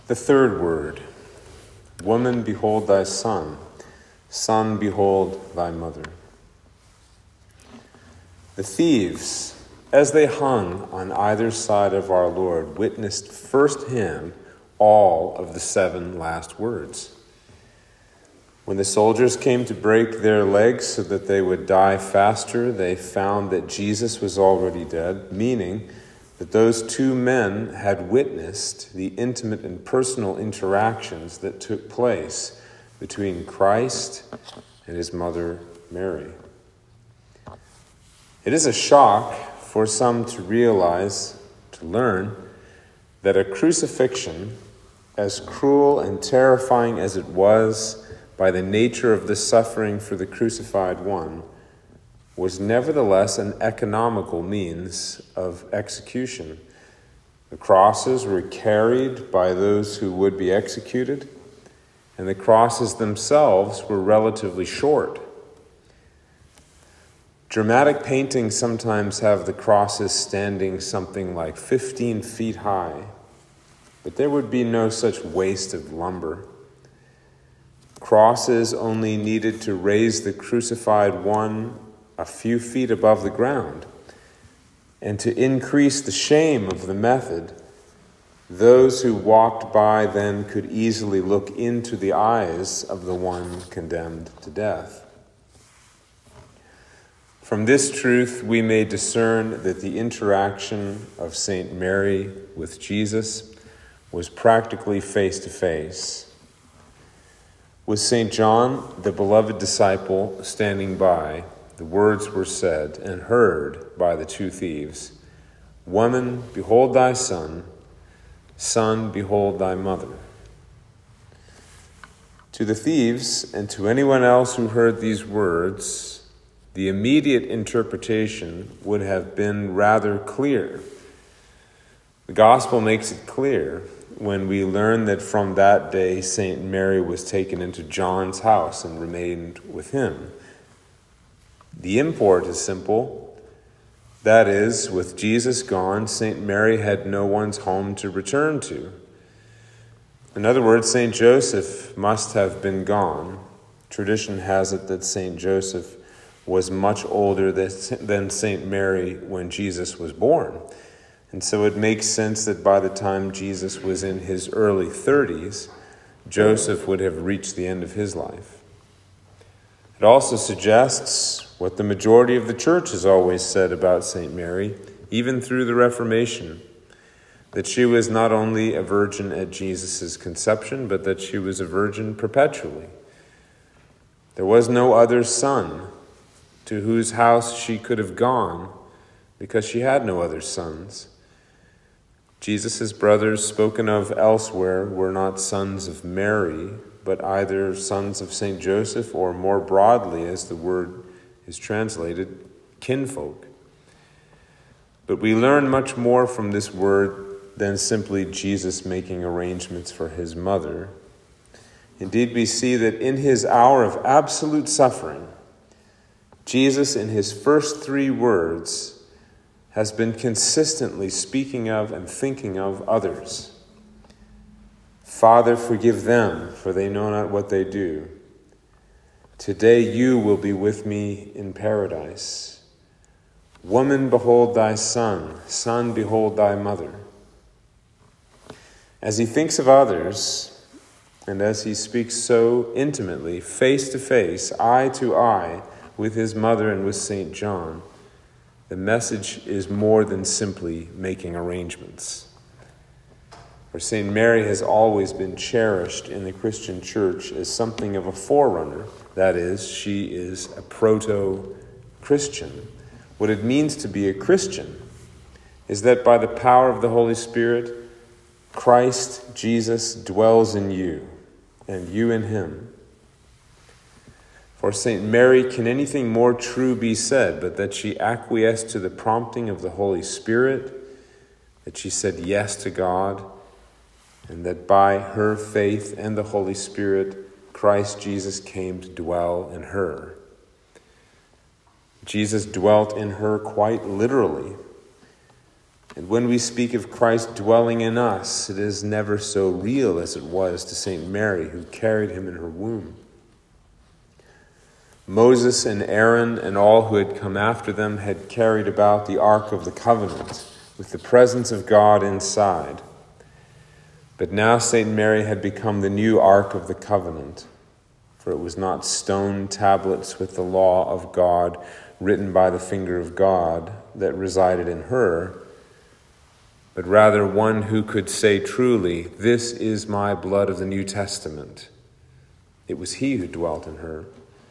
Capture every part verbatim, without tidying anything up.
The third word, woman, behold thy son. Son, behold thy mother. The thieves, as they hung on either side of our Lord, witnessed firsthand all of the seven last words. When the soldiers came to break their legs so that they would die faster, they found that Jesus was already dead, meaning that those two men had witnessed the intimate and personal interactions that took place between Christ and his mother Mary. It is a shock for some to realize, to learn, that a crucifixion, as cruel and terrifying as it was by the nature of the suffering for the crucified one, was nevertheless an economical means of execution. The crosses were carried by those who would be executed, and the crosses themselves were relatively short. Dramatic paintings sometimes have the crosses standing something like fifteen feet high, but there would be no such waste of lumber. Crosses only needed to raise the crucified one a few feet above the ground, and to increase the shame of the method, those who walked by then could easily look into the eyes of the one condemned to death. From this truth, we may discern that the interaction of Saint Mary with Jesus was practically face-to-face. With Saint John, the beloved disciple, standing by, the words were said and heard by the two thieves, "Woman, behold thy son. Son, behold thy mother." To the thieves and to anyone else who heard these words, the immediate interpretation would have been rather clear. The gospel makes it clear when we learn that from that day Saint Mary was taken into John's house and remained with him. The import is simple. That is, with Jesus gone, Saint Mary had no one's home to return to. In other words, Saint Joseph must have been gone. Tradition has it that Saint Joseph was much older than Saint Mary when Jesus was born. And so it makes sense that by the time Jesus was in his early thirties, Joseph would have reached the end of his life. It also suggests what the majority of the church has always said about Saint Mary, even through the Reformation, that she was not only a virgin at Jesus' conception, but that she was a virgin perpetually. There was no other son to whose house she could have gone because she had no other sons. Jesus' brothers spoken of elsewhere were not sons of Mary, but either sons of Saint Joseph or, more broadly, as the word is translated, kinfolk. But we learn much more from this word than simply Jesus making arrangements for his mother. Indeed, we see that in his hour of absolute suffering, Jesus, in his first three words, has been consistently speaking of and thinking of others. Father, forgive them, for they know not what they do. Today you will be with me in paradise. Woman, behold thy son. Son, behold thy mother. As he thinks of others, and as he speaks so intimately, face to face, eye to eye, with his mother and with Saint John, the message is more than simply making arrangements. For Saint Mary has always been cherished in the Christian church as something of a forerunner. That is, she is a proto-Christian. What it means to be a Christian is that by the power of the Holy Spirit, Christ Jesus dwells in you, and you in him. For Saint Mary, can anything more true be said but that she acquiesced to the prompting of the Holy Spirit, that she said yes to God, and that by her faith and the Holy Spirit, Christ Jesus came to dwell in her. Jesus dwelt in her quite literally. And when we speak of Christ dwelling in us, it is never so real as it was to Saint Mary, who carried him in her womb. Moses and Aaron and all who had come after them had carried about the Ark of the Covenant, with the presence of God inside. But now Saint Mary had become the new Ark of the Covenant, for it was not stone tablets with the law of God written by the finger of God that resided in her, but rather one who could say truly, "This is my blood of the New Testament." It was he who dwelt in her.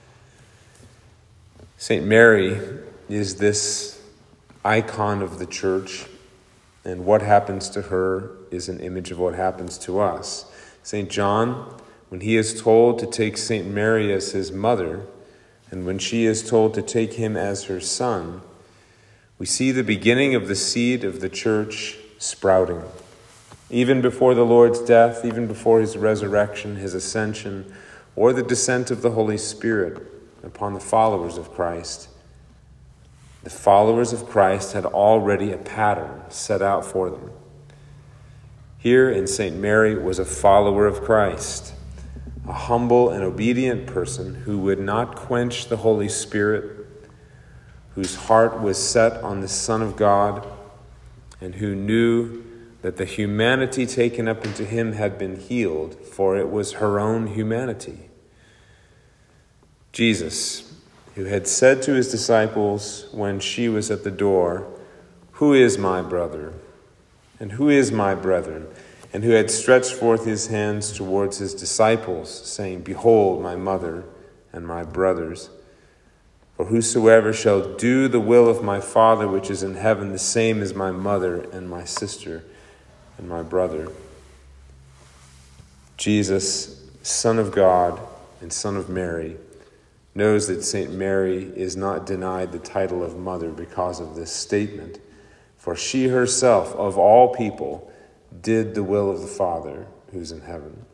Saint Mary is this icon of the church, and what happens to her is an image of what happens to us. Saint John, when he is told to take Saint Mary as his mother, and when she is told to take him as her son, we see the beginning of the seed of the church sprouting. Even before the Lord's death, even before his resurrection, his ascension, or the descent of the Holy Spirit upon the followers of Christ, the followers of Christ had already a pattern set out for them. Here in Saint Mary was a follower of Christ, a humble and obedient person who would not quench the Holy Spirit, whose heart was set on the Son of God, and who knew that the humanity taken up into him had been healed, for it was her own humanity. Jesus, who had said to his disciples when she was at the door, "Who is my brother? And who is my brethren?" And who had stretched forth his hands towards his disciples, saying, "Behold my mother and my brothers. For whosoever shall do the will of my Father which is in heaven, the same is my mother and my sister and my brother." Jesus, Son of God and Son of Mary, knows that Saint Mary is not denied the title of mother because of this statement, for she herself, of all people, did the will of the Father who's in heaven.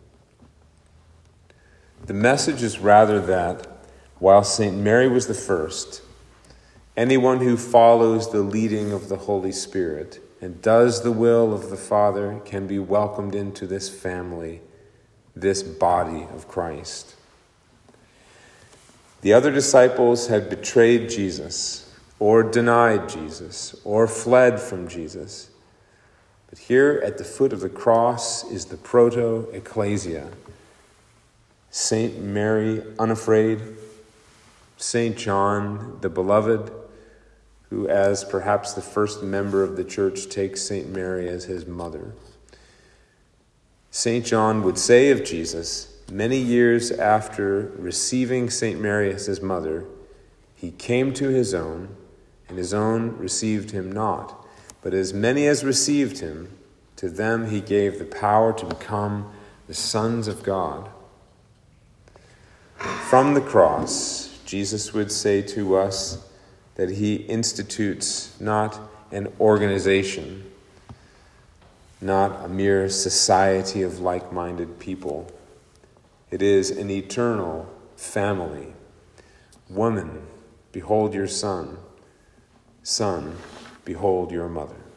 The message is rather that, while Saint Mary was the first, anyone who follows the leading of the Holy Spirit and does the will of the Father can be welcomed into this family, this body of Christ. The other disciples had betrayed Jesus, or denied Jesus, or fled from Jesus. But here at the foot of the cross is the proto-ecclesia. Saint Mary, unafraid, Saint John, the beloved, who as perhaps the first member of the church takes Saint Mary as his mother. Saint John would say of Jesus, many years after receiving Saint Mary as his mother, "He came to his own, and his own received him not. But as many as received him, to them he gave the power to become the sons of God." From the cross, Jesus would say to us that he institutes not an organization, not a mere society of like-minded people. It is an eternal family. Woman, behold your son. Son, behold your mother.